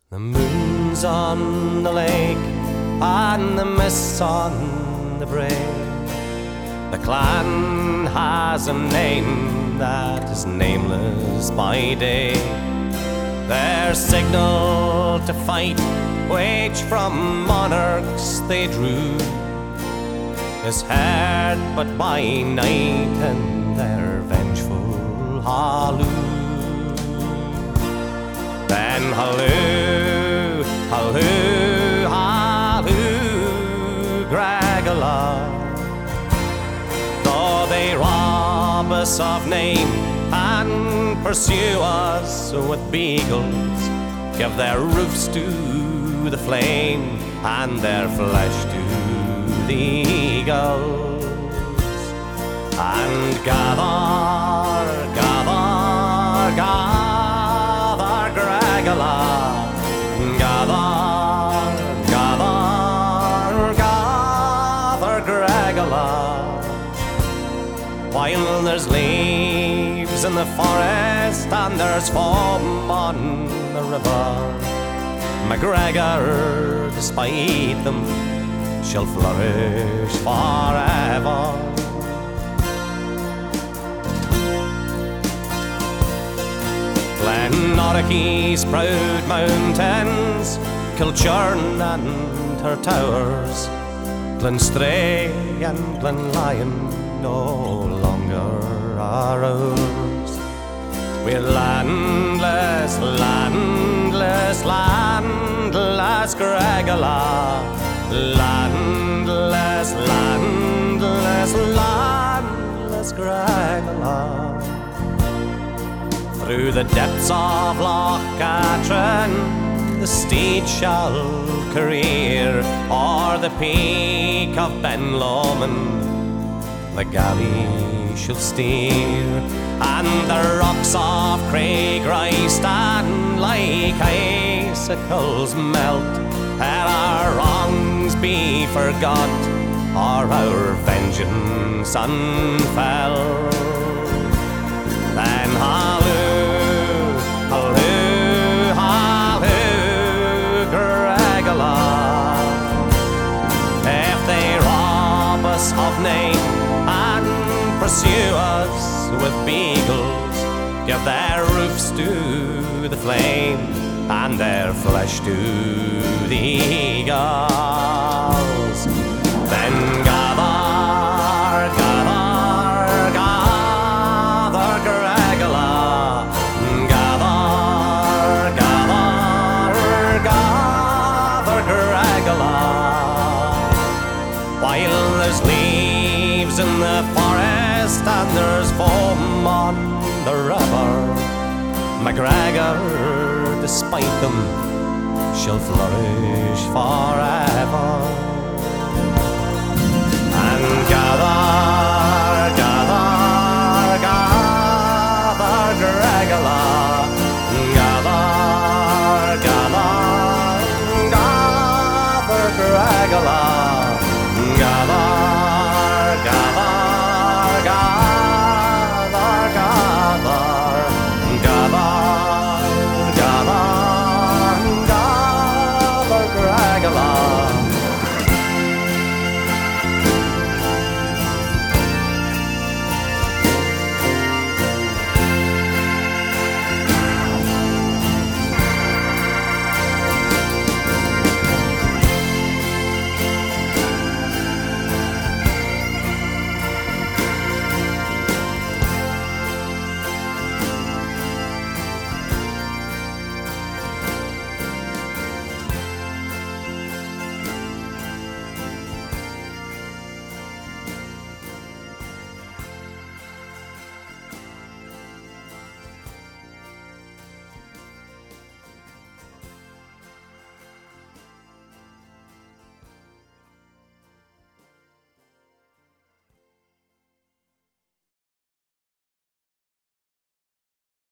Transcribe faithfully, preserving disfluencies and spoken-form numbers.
The moon's on the lake and the mist's on the brae. The clan has a name that is nameless by day. Their signal to fight, which from monarchs they drew, is heard but by night in their vengeful halloo. Then halloo, halloo, halloo, Gregala. Though they rob us of name and pursue us with beagles, give their roofs to the flame and their flesh to the eagles. And gather, gather, gather, Gregala, gather, gather, gather, Gregala. While there's leaves in the forest and there's foam on the river, MacGregor, despite them, shall flourish forever. Glenorchy's proud mountains, Kilchurn and her towers, Glenstray and Glenlyon no longer are ours. We're landless, landless, landless, Gregala. Landless, landless, landless, Gregala. Through the depths of Loch Katrine the steed shall career, o'er the peak of Ben Lomond the galley shall steer, and the rocks of Craigrye stand like icicles melt, ere our wrongs be forgot or our vengeance unfell. Then halloo, halloo, halloo, Gregala. If they rob us of name and pursue us with beagles, give their roofs to the flame and their flesh to the eagles. Then gather, gather, gather, Gregala. Gather, gather, gather, Gregala. While there's leaves in the forest and there's foam on the river, MacGregor, despite them, shall flourish forever. And gather